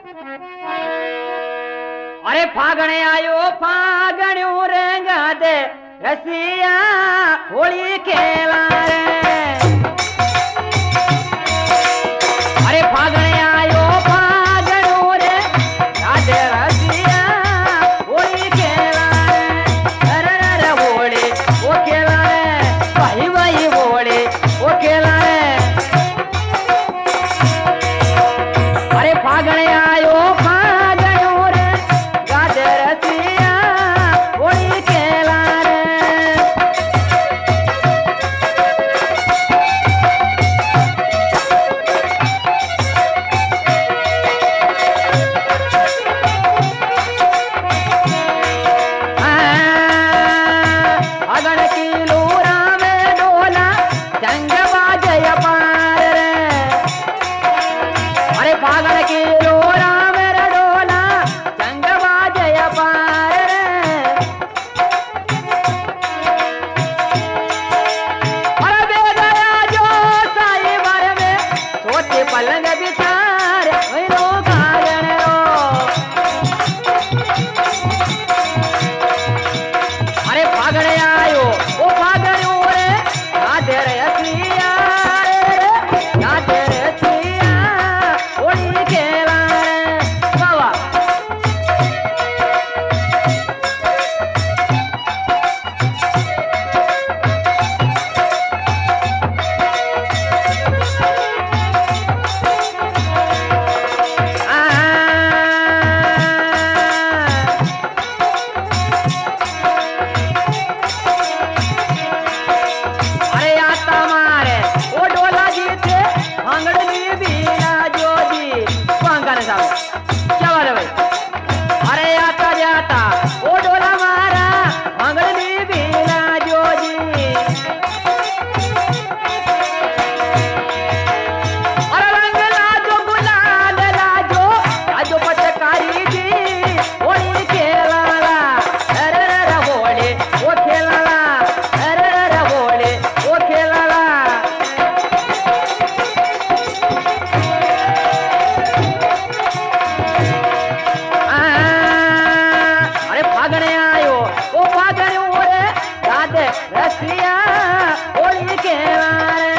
अरे फागण आयो फागण्यो रेंगा दे रसिया होली खेला रे। अरे फागण आयो फागण्यो रे राधे रसिया होली खेला रे। अरे रे होली वो खेला रे, भाई भाई होली वो खेला रे। अरे फागण आयो फागण्यो रे राधे रसिया होली खेला रे। फागण की लूरा में डोला जंग बाजय पार रे। अरे फागण की लूरा में डोला जंग बाजय पार रे। अरे बेदया जो साई भर में सोते पलंग बिचार लो फागण रो। अरे फागण आयो ओ फागण्यो रे राधे रसिया रे, राधे रसिया होली खेला रे। बाबा अरे आता मारे ओ डोला जीते भांगड़ली बीना जोजी वांगण साहब क्या बात है भाई। अरे आता जाता ओ डोला मारा भांगड़ली बीना जोजी। अरे रंग लाजो गुलाल लाजो लाजो पटकारी जी होली खेला ला। अरे रे होली वो खेला ला। अरे रे होली वो खेला ला। अरे फागण आयो ओ फागण्यो रे राधे रसिया होली खेला रे।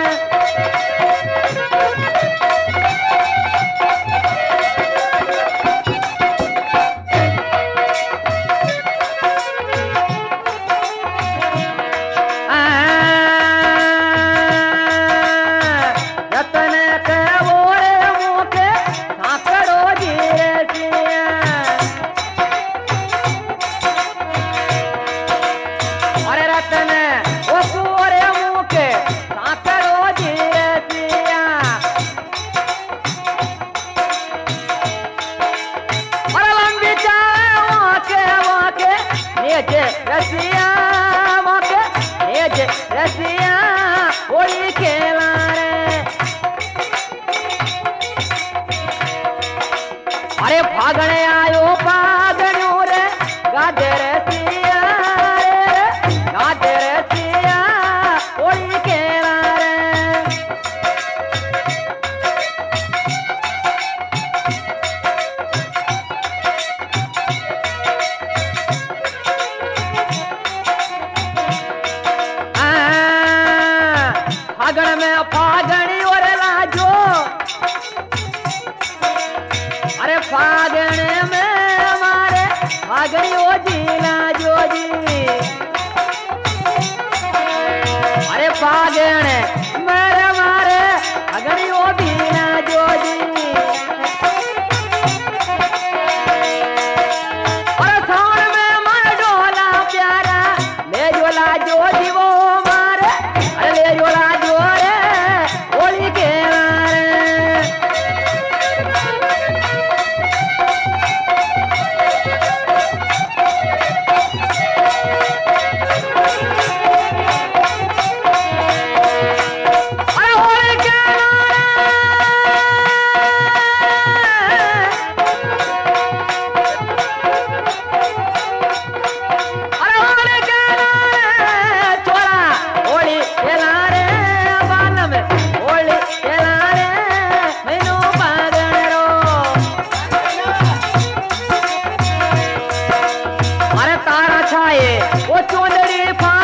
रतन के बोरे मुके साकड़ो जी रसिया। अरे रतन ओ बोरे मुके साकड़ो जी रसिया। अरे लंबी चाल वाके वाके नेजे रसिया वाके नेजे रसिया होली खेला रे। अरे फागण आयो फागण्यो रे राधे रसिया रे, राधे रसिया होली खेला रे। फागण में फागणी और लाजो। अरे फागण में हमारे फागणी ओ जी लाजो। चोंदड़ी